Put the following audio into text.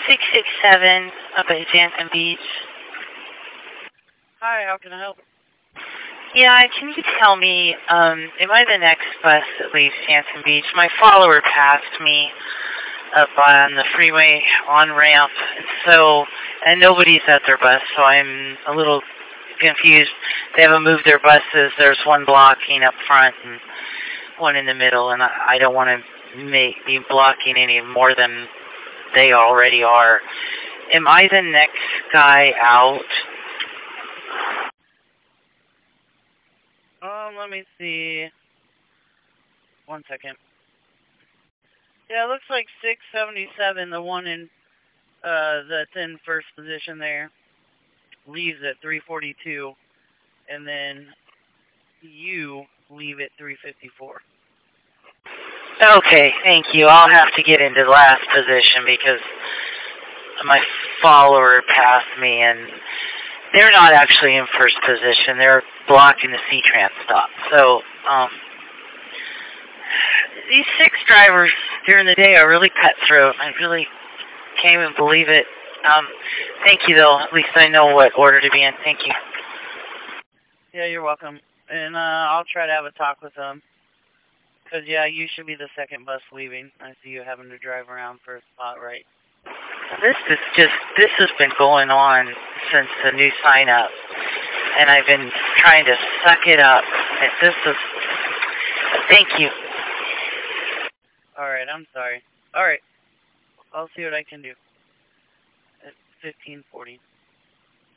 667 up at Jansen Beach. Hi, how can I help? Yeah, can you tell me, am I the next bus that leaves Jansen Beach? My follower passed me up on the freeway on-ramp, and nobody's at their bus, so I'm a little confused. They haven't moved their buses. There's one blocking up front and one in the middle, and I don't want to be blocking any more than they already are. Am I the next guy out? Let me see. 1 second. Yeah, it looks like 677, the one in that's in first position there, leaves at 3:42, and then you leave at 3:54. Okay, thank you. I'll have to get into last position because my follower passed me, and they're not actually in first position. They're blocking the C-Trans stop. So, these 6 drivers during the day are really cutthroat. I really can't even believe it. Thank you, though. At least I know what order to be in. Thank you. Yeah, you're welcome. And I'll try to have a talk with them. Because, yeah, you should be the second bus leaving. I see you having to drive around for a spot, right? This has been going on since the new sign-up. And I've been trying to suck it up. Thank you. All right, I'm sorry. All right. I'll see what I can do. At 15:40.